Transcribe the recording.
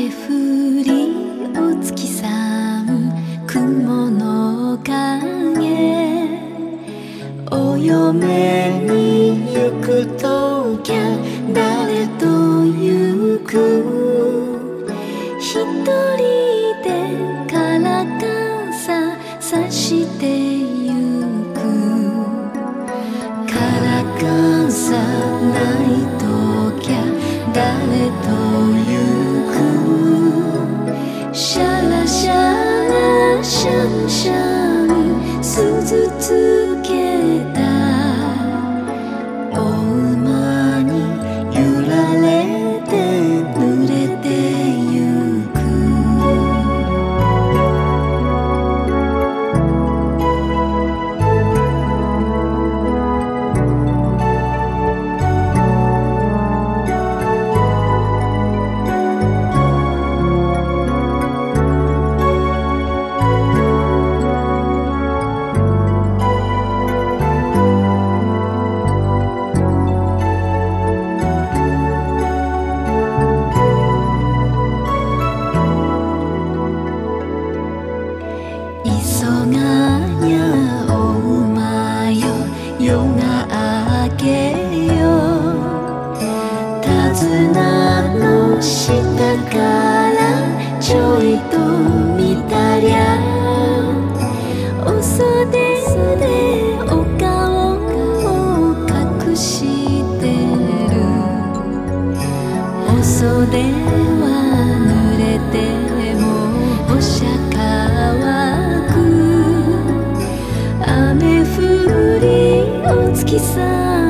雨降りお月さん雲の影お嫁に行くときゃ誰と行く一人でからかささしてゆくからかさないときゃ誰と行くシャラシャラシャンシャン鈴つけたお馬に揺られて濡れてゆく急がやお馬よ夜が明けよ手綱の下からちょいと見たりゃお袖でお顔を隠してるお袖は濡れてもお釈迦雨降りお月さん